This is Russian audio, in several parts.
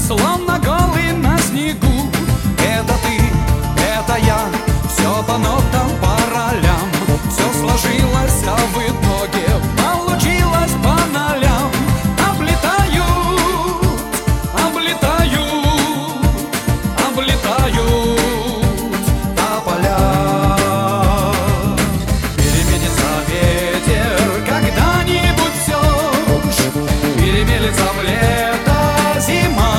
словно голый на снегу. Это ты, это я, все по нотам, по ролям. Все сложилось, а в итоге получилось по нолям. Облетают, облетают, облетают тополя. Переменится ветер, когда-нибудь все ж перемелется в лето зима.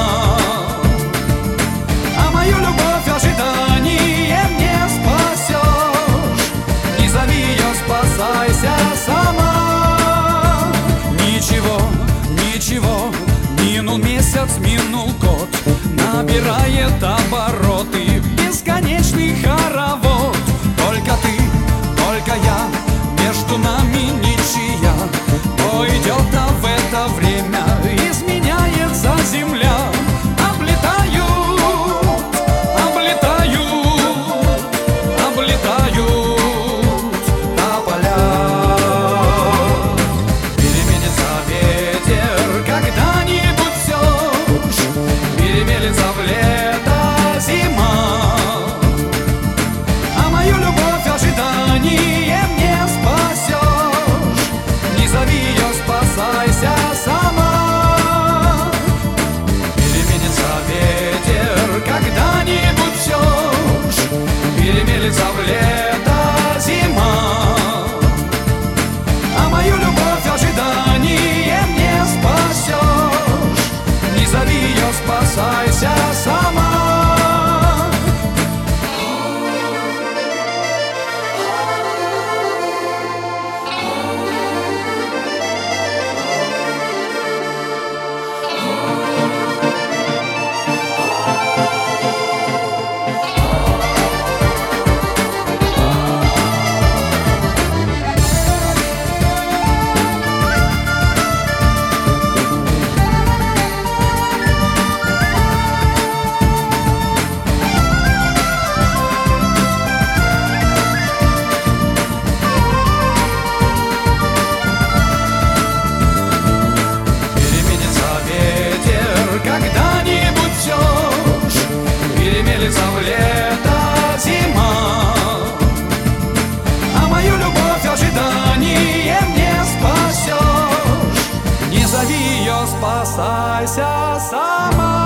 А мою любовь ожиданием не спасешь. Не зови ее, спасайся сама. Ничего, ничего, минул месяц, минул год, набирает обороты бесконечный хоровод. Только ты, только я, между нами ничья. То идет, а в это время изменяется земля. Облетают, облетают, облетают тополя. Переменится ветер, когда-нибудь все ж перемелится в лето зима. А мою любовь ожиданием не спасешь. Не зови ее, спасайся сама. Переменится ветер, когда-нибудь все ж перемелится в лето зима. А мою любовь ожиданием не спасешь. Не зови ее, спасайся сама. Когда-нибудь все ж перемелится в лето зима. А мою любовь ожиданием не спасешь. Не зови ее, спасайся сама.